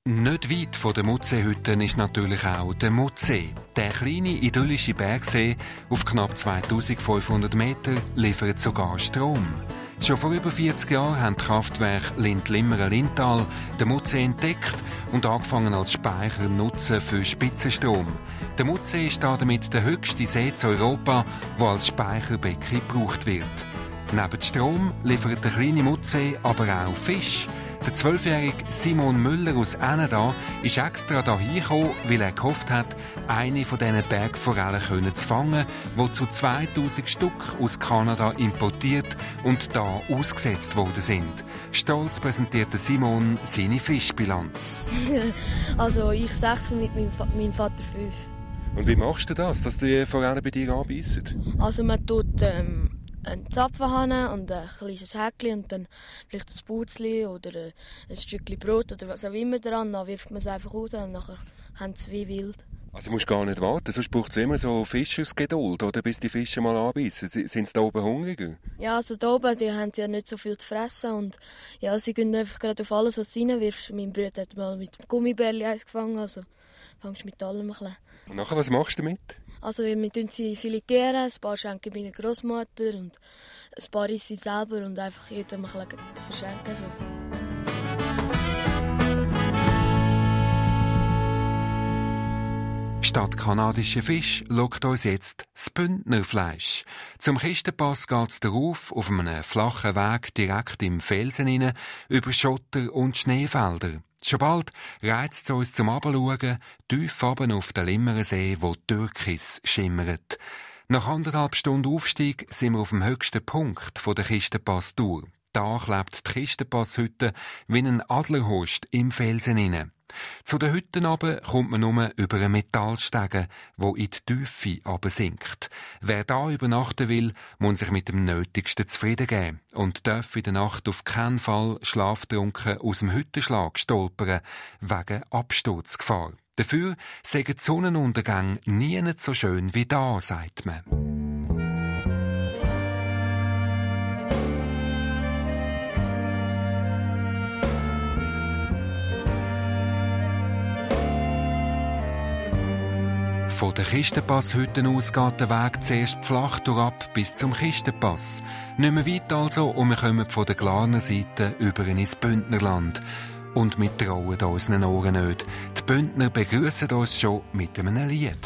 Nicht weit von der Mutzehütte ist natürlich auch der Mutzsee. Der kleine, idyllische Bergsee auf knapp 2500 Meter liefert sogar Strom. Schon vor über 40 Jahren haben die Kraftwerke Lindlimmeren-Lintal den Mutzsee entdeckt und angefangen als Speicher nutzen für Spitzenstrom. Der Mutzsee ist damit der höchste See zu Europa, der als Speicherbecken gebraucht wird. Neben Strom liefert der kleine Mutzsee aber auch Fisch. Der 12-jährige Simon Müller aus Eneda ist extra hierher gekommen, weil er gehofft hat, eine von diesen Bergforellen zu fangen, die zu 2000 Stück aus Kanada importiert und da ausgesetzt worden sind. Stolz präsentierte Simon seine Fischbilanz. Also ich 6 und mit meinem Vater 5. Und wie machst du das, dass die Forellen bei dir anbeissen? Also man tut einen Zapfen haben und ein kleines Häkchen und dann vielleicht ein Putzli oder ein Stückchen Brot oder was auch immer dran. Dann wirft man es einfach raus und nachher haben sie wie wild. Also du musst gar nicht warten, sonst braucht es immer so Fischersgeduld, oder, bis die Fische mal anbeissen. Sind sie da oben hungriger? Ja, also da oben, die haben ja nicht so viel zu fressen und ja, sie gehen einfach gerade auf alles, was du reinwirfst. Mein Bruder hat mal mit dem Gummibärli eins gefangen, also fängst du mit allem ein bisschen. Und nachher, was machst du damit? Also wir tun sie filetieren, ein paar schenken meiner Großmutter und ein paar essen sie selber und einfach jedem ein bisschen verschenken. So. Statt kanadischer Fisch lockt uns jetzt das Bündnerfleisch. Zum Kistenpass geht es darauf, auf einem flachen Weg direkt im Felsen hinein, über Schotter und Schneefelder. Schon bald reizt es uns zum Abschauen, tief oben auf den Limmerensee, wo Türkis schimmert. Nach 1,5 Stunden Aufstieg sind wir auf dem höchsten Punkt der Kistenpass-Tour. Da klebt die Kistenpasshütte wie ein Adlerhorst im Felsen hinein. Zu den Hütten aber kommt man nur über einen Metallstegen, der in die Tiefe sinkt. Wer da übernachten will, muss sich mit dem Nötigsten zufrieden geben und darf in der Nacht auf keinen Fall schlaftrunken aus dem Hüttenschlag stolpern, wegen Absturzgefahr. Dafür sagen die Sonnenuntergänge nie so schön wie da, sagt man. Von den Kistenpasshütten aus geht der Weg zuerst flach ab bis zum Kistenpass. Nicht mehr weit also und wir kommen von der Glarner Seite über ins Bündnerland. Und wir trauen unseren Ohren nicht. Die Bündner begrüßen uns schon mit einem Lied.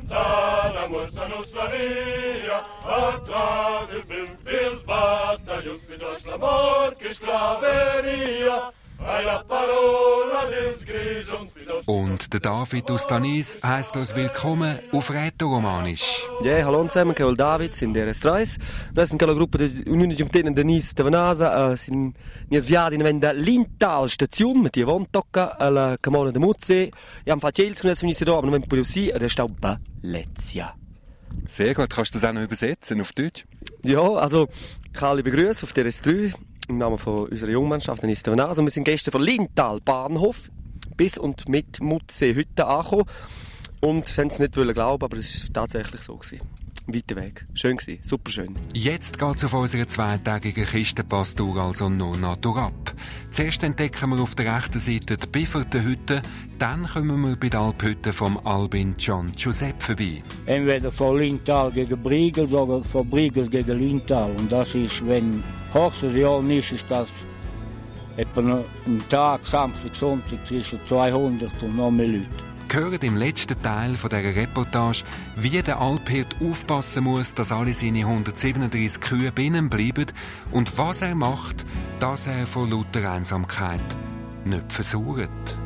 Und der David aus Tanis heisst uns willkommen auf Rätoromanisch. Ja, hallo zusammen, ich bin David, sind der S3. Noi siamo la gruppa di Unione Giuntena Tanis Tavanasa, siamo sviati in der Lintal Station, mit die Wohntocca alla Camona de Mutzsee. Abbiamo fatto il scuola da, aber non pure sì, ed è stato Bellezia. Sehr gut, kannst du das auch noch übersetzen auf Deutsch? Ja, also ich alle begrüßen auf der S3 im Namen von unserer Jungmannschaft Tanis Tavanasa. Wir sind gestern von Lintal Bahnhof bis und mit Mutzsee Hütte angekommen. Und sie haben es nicht glauben, aber es war tatsächlich so. Ein weiter Weg. Schön gewesen, super schön. Jetzt geht es auf unserer zweitägigen Kistenpass-Tour also nur noch ab. Zuerst entdecken wir auf der rechten Seite die Biffertenhütte, dann kommen wir bei der Alphütte vom Albin John Giuseppe vorbei. Entweder von Lintal gegen Briegel oder von Briegel gegen Lintal. Und das ist, wenn Hochsaison ist, ist das etwa einen Tag, Samstag, Sonntag zwischen 200 und noch mehr Leute. Hören im letzten Teil dieser Reportage, wie der Alphirt aufpassen muss, dass alle seine 137 Kühe binnen bleiben und was er macht, dass er vor lauter Einsamkeit nicht versucht.